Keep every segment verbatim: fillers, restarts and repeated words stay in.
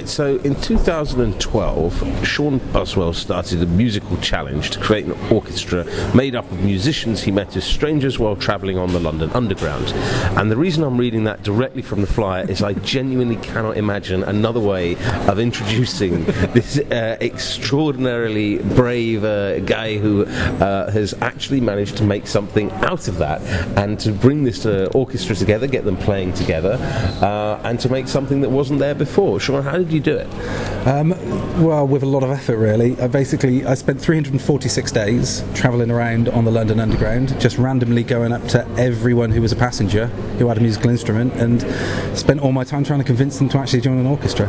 Right, so in two thousand twelve, Sean Buswell started a musical challenge to create an orchestra made up of musicians he met as strangers while travelling on the London Underground. And the reason I'm reading that directly from the flyer is I genuinely cannot imagine another way of introducing this uh, extraordinarily brave uh, guy who uh, has actually managed to make something out of that and to bring this uh, orchestra together, get them playing together, uh, and to make something that wasn't there before. Sean, how did you do it? Um, well, with a lot of effort, really. I basically, I spent three hundred forty-six days travelling around on the London Underground, just randomly going up to everyone who was a passenger who had a musical instrument, and spent all my time trying to convince them to actually join an orchestra.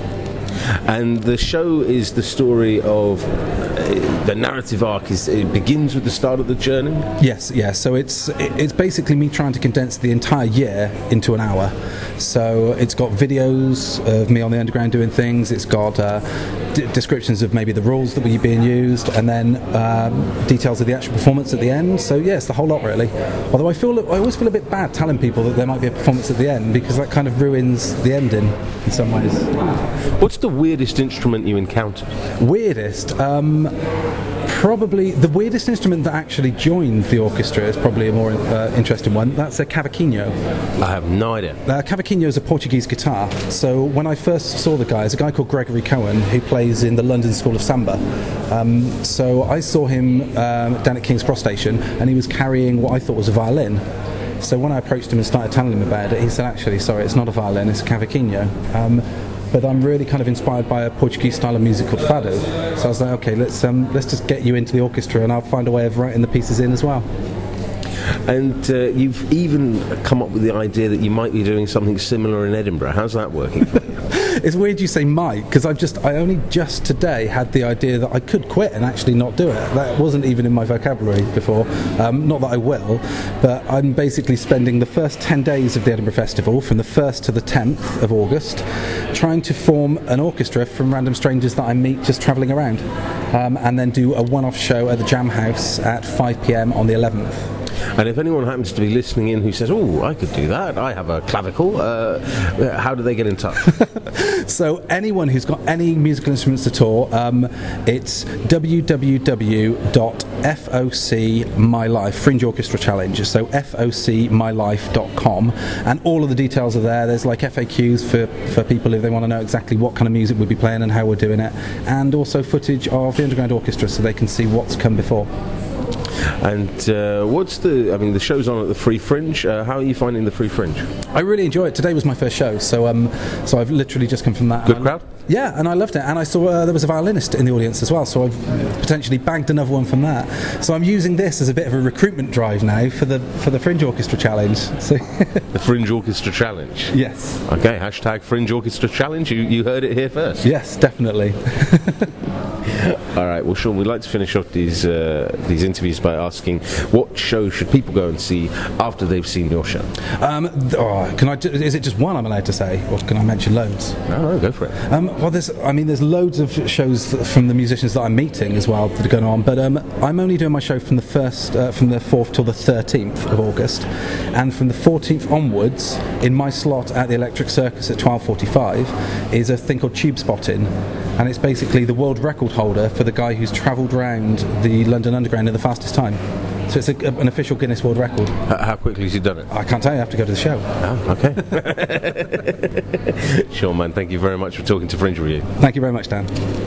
And the show is the story of uh, the narrative arc. Is it begins with the start of the journey? Yes, yes. So it's it's basically me trying to condense the entire year into an hour. So it's got videos of me on the underground doing things. It's got uh, d- descriptions of maybe the rules that were being used, and then um, details of the actual performance at the end. So yeah, it's the whole lot really. Although I feel I always feel a bit bad telling people that there might be a performance at the end, because that kind of ruins the ending in some ways. What's the weirdest instrument you encountered? Weirdest? Um, probably the weirdest instrument that actually joined the orchestra is probably a more uh, interesting one. That's a cavaquinho. I have no idea. Uh, cavaquinho is a Portuguese guitar. So when I first saw the guy, there's a guy called Gregory Cohen who plays in the London School of Samba. Um, so I saw him um, down at King's Cross Station, and he was carrying what I thought was a violin. So when I approached him and started telling him about it, he said, actually, sorry, it's not a violin, it's a cavaquinho. Um, but I'm really kind of inspired by a Portuguese style of music called fado. So I was like, okay, let's um, let's just get you into the orchestra, and I'll find a way of writing the pieces in as well. And uh, you've even come up with the idea that you might be doing something similar in Edinburgh. How's that working for you? It's weird you say might, because I've just I only just today had the idea that I could quit and actually not do it. That wasn't even in my vocabulary before. Um, not that I will, but I'm basically spending the first ten days of the Edinburgh Festival, from the first to the tenth of August, trying to form an orchestra from random strangers that I meet just travelling around, um, and then do a one-off show at the Jam House at five p.m. on the eleventh. And if anyone happens to be listening in who says, oh, I could do that, I have a clavicle, uh, how do they get in touch? So anyone who's got any musical instruments at all, um, it's w w w dot foc my life, Fringe Orchestra Challenge, so f o c my life dot com, and all of the details are there. There's like F A Qs for, for people if they want to know exactly what kind of music we'll be playing and how we're doing it, and also footage of the Underground Orchestra so they can see what's come before. And uh, what's the, I mean, the show's on at the Free Fringe. Uh, how are you finding the Free Fringe? I really enjoy it. Today was my first show, so um, so I've literally just come from that. Good crowd? Yeah, and I loved it. And I saw uh, there was a violinist in the audience as well, so I've potentially bagged another one from that. So I'm using this as a bit of a recruitment drive now for the for the Fringe Orchestra Challenge. So the Fringe Orchestra Challenge? Yes. Okay, hashtag Fringe Orchestra Challenge. You, you heard it here first. Yes, definitely. All right, well, Sean, we'd like to finish off these uh, these interviews by asking, what show should people go and see after they've seen your show? Um, oh, can I? Is it just one I'm allowed to say, or can I mention loads? No, no, go for it. Um, well, there's, I mean, there's loads of shows from the musicians that I'm meeting as well that are going on, but um, I'm only doing my show from the first, uh, from the fourth till the thirteenth of August, and from the fourteenth onwards, in my slot at the Electric Circus at twelve forty-five, is a thing called Tube Spotting. And it's basically the world record holder for the guy who's travelled around the London Underground in the fastest time. So it's a, an official Guinness World Record. How quickly has he done it? I can't tell you, I have to go to the show. Oh, okay. Sean, man, thank you very much for talking to Fringe Review. Thank you very much, Dan.